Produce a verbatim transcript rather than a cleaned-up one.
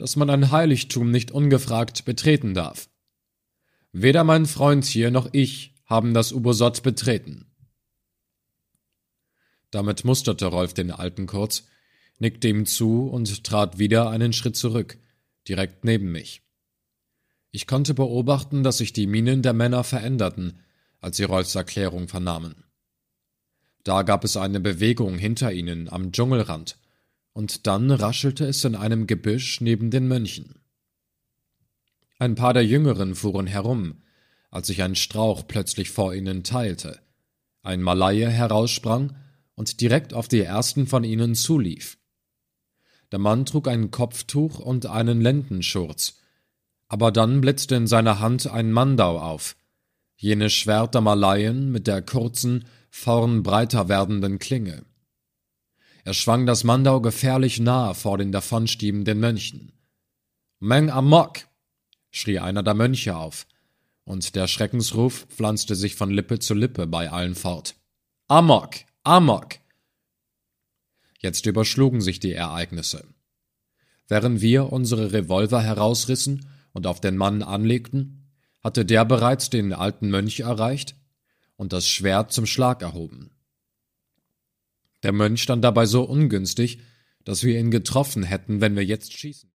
dass man ein Heiligtum nicht ungefragt betreten darf. Weder mein Freund hier noch ich haben das Ubosot betreten.« Damit musterte Rolf den Alten kurz, nickte ihm zu und trat wieder einen Schritt zurück, direkt neben mich. Ich konnte beobachten, dass sich die Mienen der Männer veränderten, als sie Rolfs Erklärung vernahmen. Da gab es eine Bewegung hinter ihnen am Dschungelrand, und dann raschelte es in einem Gebüsch neben den Mönchen. Ein paar der Jüngeren fuhren herum, als sich ein Strauch plötzlich vor ihnen teilte, ein Malaie heraussprang und direkt auf die ersten von ihnen zulief. Der Mann trug ein Kopftuch und einen Lendenschurz, aber dann blitzte in seiner Hand ein Mandau auf, jenes Schwert der Malaien mit der kurzen, vorn breiter werdenden Klinge. Er schwang das Mandau gefährlich nah vor den davonstiebenden Mönchen. »Meng Amok«, schrie einer der Mönche auf, und der Schreckensruf pflanzte sich von Lippe zu Lippe bei allen fort. »Amok! Amok!« Jetzt überschlugen sich die Ereignisse. Während wir unsere Revolver herausrissen und auf den Mann anlegten, hatte der bereits den alten Mönch erreicht und das Schwert zum Schlag erhoben. Der Mönch stand dabei so ungünstig, dass wir ihn getroffen hätten, wenn wir jetzt schießen.